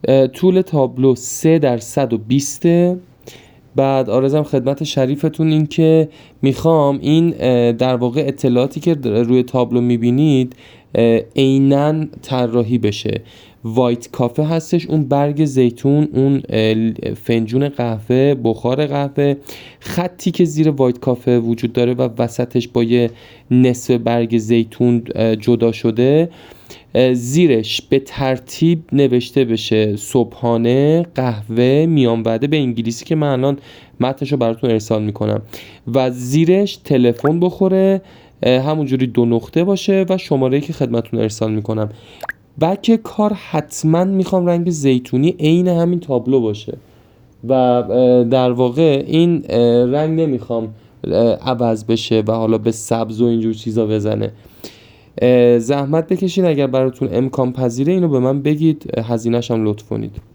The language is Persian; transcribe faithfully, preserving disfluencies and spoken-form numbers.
طول تابلو سه در صد و بیسته. بعد آرزم خدمت شریفتون این که میخوام این در واقع اطلاعاتی که روی تابلو میبینید عیناً طراحی بشه. وایت کافه هستش، اون برگ زیتون، اون فنجون قهوه، بخار قهوه، خطی که زیر وایت کافه وجود داره و وسطش با یه نصف برگ زیتون جدا شده، زیرش به ترتیب نوشته بشه صبحانه، قهوه، میان وعده به انگلیسی که من الان متنشو براتون ارسال میکنم، و زیرش تلفن بخوره، همونجوری دو نقطه باشه و شماره‌ای که خدمتتون ارسال میکنم. بک کار حتما میخوام رنگ زیتونی عین همین تابلو باشه و در واقع این رنگ نمیخوام عوض بشه و حالا به سبز و اینجور چیزا بزنه. زحمت بکشین اگر براتون امکان پذیره اینو به من بگید، هزینه‌ش هم لطف کنید.